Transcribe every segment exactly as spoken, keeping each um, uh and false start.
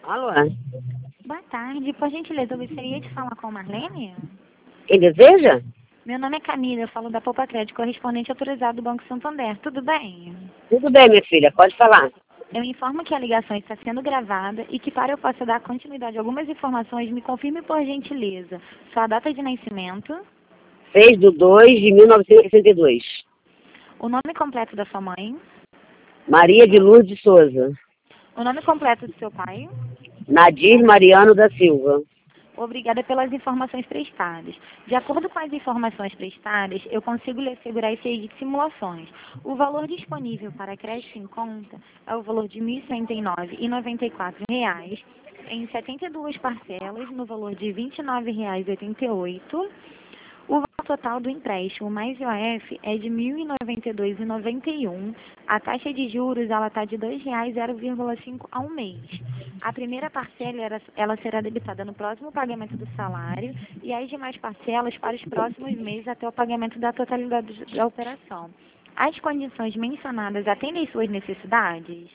Alô? Boa tarde. Por gentileza, eu gostaria de falar com a Marlene? Quem deseja? Meu nome é Camila, eu falo da Poupa Crédito, correspondente autorizado do Banco Santander. Tudo bem? Tudo bem, minha filha, pode falar. Eu informo que a ligação está sendo gravada e que para eu possa dar continuidade a algumas informações, me confirme por gentileza sua data de nascimento, seis de dois de mil novecentos e sessenta e dois. o nome completo da sua mãe, Maria de Lourdes de Souza. o nome completo do seu pai. Nadir Mariano da Silva. Obrigada pelas informações prestadas. De acordo com as informações prestadas, eu consigo lhe assegurar as seguintes simulações. O valor disponível para crédito em conta é o valor de mil cento e nove reais e noventa e quatro reais em setenta e duas parcelas, no valor de vinte e nove reais e oitenta e oito centavos. O valor total do empréstimo mais I O F é de mil e noventa e dois reais e noventa e um centavos. A taxa de juros ela está de dois reais e zero vírgula cinco ao mês. A primeira parcela ela, ela será debitada no próximo pagamento do salário e as demais parcelas para os próximos meses até o pagamento da totalidade da operação. As condições mencionadas atendem suas necessidades?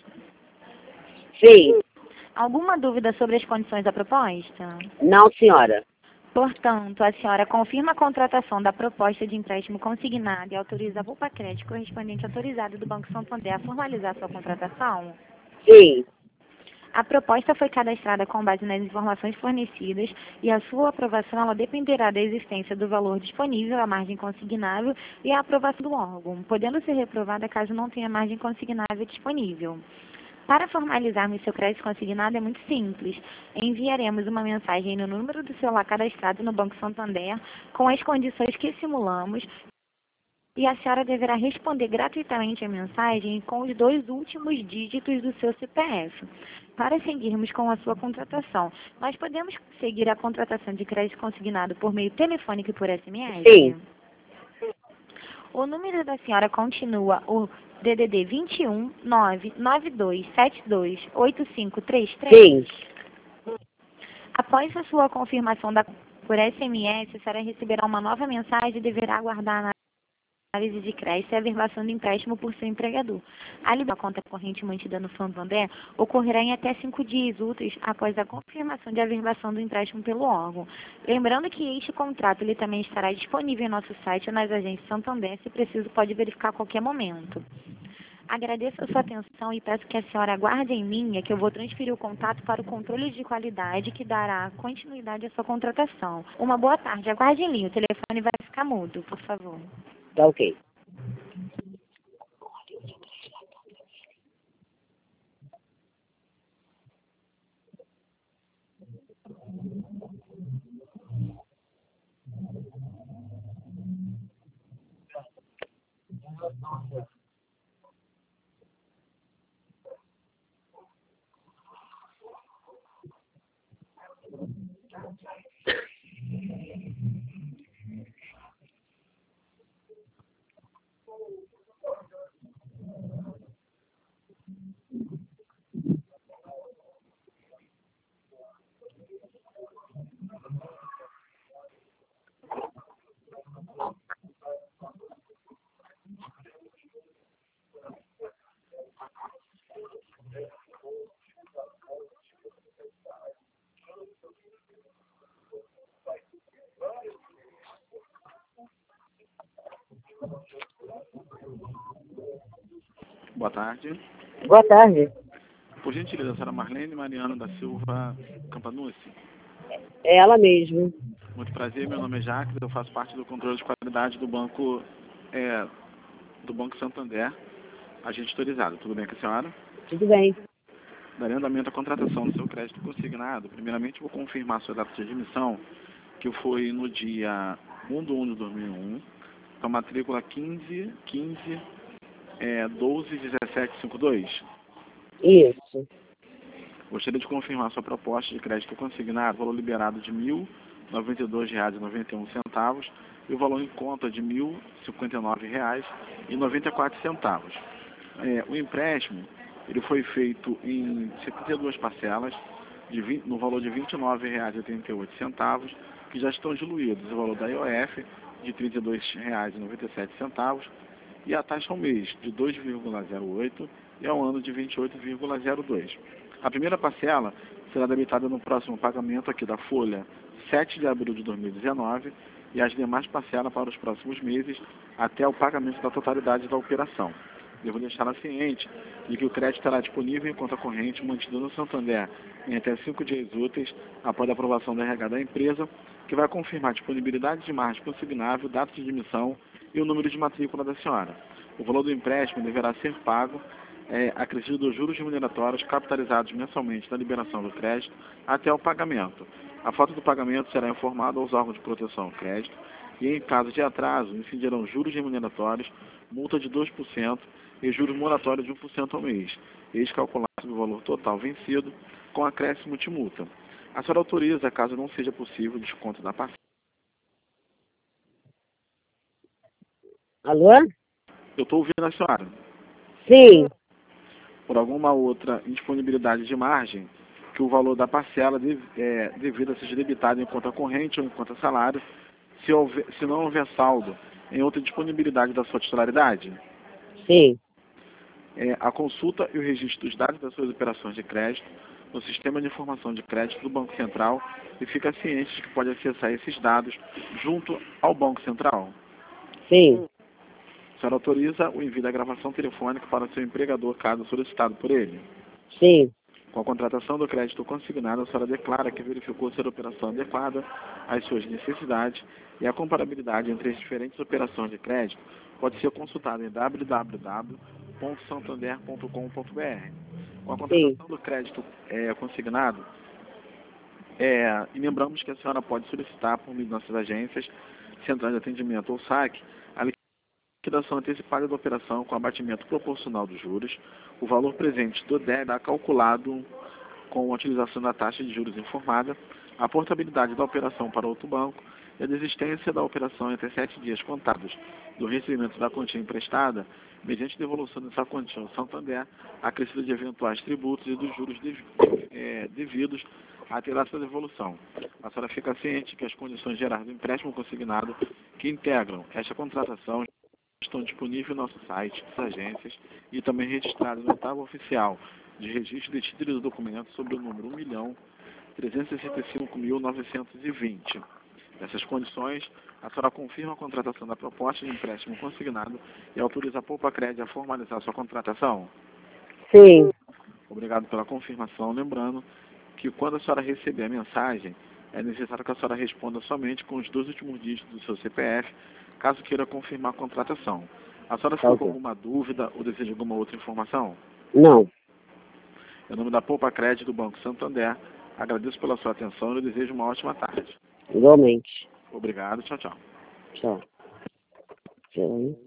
Sim. Alguma dúvida sobre as condições da proposta? Não, senhora. Portanto, a senhora confirma a contratação da proposta de empréstimo consignado e autoriza a Poupa Crédito correspondente autorizado do Banco Santander a formalizar sua contratação? Sim. A proposta foi cadastrada com base nas informações fornecidas e a sua aprovação ela dependerá da existência do valor disponível, a margem consignável e a aprovação do órgão, podendo ser reprovada caso não tenha margem consignável disponível. Para formalizarmos seu crédito consignado é muito simples. Enviaremos uma mensagem no número do celular cadastrado no Banco Santander com as condições que simulamos e a senhora deverá responder gratuitamente a mensagem com os dois últimos dígitos do seu C P F. Para seguirmos com a sua contratação, nós podemos seguir a contratação de crédito consignado por meio telefônico e por S M S? Sim. O número da senhora continua o D D D vinte e um, nove nove dois sete dois oito cinco três três? Sim. Após a sua confirmação da, por S M S, a senhora receberá uma nova mensagem e deverá aguardar a análise de crédito e a averbação do empréstimo por seu empregador. A liberação da conta corrente mantida no Santander ocorrerá em até cinco dias úteis após a confirmação de averbação do empréstimo pelo órgão. Lembrando que este contrato ele também estará disponível em nosso site ou nas agências Santander, se preciso pode verificar a qualquer momento. Agradeço a sua atenção e peço que a senhora aguarde em linha que eu vou transferir o contato para o controle de qualidade que dará continuidade à sua contratação. Uma boa tarde. Aguarde em linha. O telefone vai ficar mudo, por favor. Tá ok. Boa tarde. Boa tarde. Por gentileza, a senhora Marlene Mariano da Silva Campanucci. É ela mesmo. Muito prazer, meu nome é Jacques, eu faço parte do controle de qualidade do Banco, é, do Banco Santander, agente autorizado. Tudo bem com a senhora? Tudo bem. Darei andamento à contratação do seu crédito consignado. Primeiramente, vou confirmar sua data de admissão, que foi no dia um de um de dois mil e um, com a matrícula quinze, quinze, é, doze, dezessete, cinquenta e dois. Isso. Gostaria de confirmar sua proposta de crédito consignado, valor liberado de mil noventa e dois reais e noventa e um centavos e o valor em conta de mil cinquenta e nove reais e noventa e quatro centavos. É, o empréstimo ele foi feito em setenta e duas parcelas de vinte, no valor de vinte e nove reais e oitenta e oito centavos, que já estão diluídos o valor da I O F de trinta e dois reais e noventa e sete centavos e a taxa ao mês de dois vírgula zero oito e ao ano de vinte e oito vírgula zero dois. A primeira parcela será debitada no próximo pagamento aqui da folha sete de abril de dois mil e dezenove e as demais parcelas para os próximos meses até o pagamento da totalidade da operação. Devo deixá-la ciente de que o crédito estará disponível em conta corrente mantida no Santander em até cinco dias úteis após a aprovação da R H da empresa, que vai confirmar a disponibilidade de margem consignável, data de emissão e o número de matrícula da senhora. O valor do empréstimo deverá ser pago é, acrescido dos juros remuneratórios capitalizados mensalmente na liberação do crédito até o pagamento. A falta do pagamento será informada aos órgãos de proteção ao crédito e, em caso de atraso, incidirão juros remuneratórios, multa de dois por cento e juros moratórios de um por cento ao mês, ex calculado sobre o valor total vencido, com acréscimo de multa. A senhora autoriza, caso não seja possível, o desconto da parcela. Alô? Eu estou ouvindo a senhora. Sim. Por alguma outra indisponibilidade de margem, que o valor da parcela deve, é, devida seja debitado em conta corrente ou em conta salário, se, houver, se não houver saldo em outra disponibilidade da sua titularidade? Sim. É, a consulta e o registro dos dados das suas operações de crédito no Sistema de Informação de Crédito do Banco Central e fica ciente de que pode acessar esses dados junto ao Banco Central? Sim. A senhora autoriza o envio da gravação telefônica para o seu empregador, caso solicitado por ele? Sim. Com a contratação do crédito consignado, a senhora declara que verificou ser a operação adequada às suas necessidades e a comparabilidade entre as diferentes operações de crédito pode ser consultada em w w w ponto santander ponto com ponto b r. Com a contratação Sim. do crédito é, consignado, é, e lembramos que a senhora pode solicitar por meio de nossas agências, centrais de atendimento ou saque, a liquidação antecipada da operação com abatimento proporcional dos juros, o valor presente do débito será calculado com a utilização da taxa de juros informada, a portabilidade da operação para outro banco e a desistência da operação entre sete dias contados do recebimento da quantia emprestada, mediante devolução dessa quantia ao Santander, acrescida de eventuais tributos e dos juros dev, é, devidos à data da devolução. A senhora fica ciente que as condições gerais do empréstimo consignado que integram esta contratação estão disponíveis no nosso site, nas agências e também registradas no oitavo oficial de registro de títulos e documentos sobre o número um milhão trezentos e sessenta e cinco mil novecentos e vinte. Nessas condições, a senhora confirma a contratação da proposta de empréstimo consignado e autoriza a Poupa Crédito a formalizar sua contratação? Sim. Obrigado pela confirmação. Lembrando que quando a senhora receber a mensagem, é necessário que a senhora responda somente com os dois últimos dígitos do seu C P F, caso queira confirmar a contratação. A senhora ficou com alguma dúvida ou deseja alguma outra informação? Não. Em nome da Poupa Crédito do Banco Santander, agradeço pela sua atenção e desejo uma ótima tarde. Igualmente. Obrigado. Tchau, tchau. Tchau. Tchau.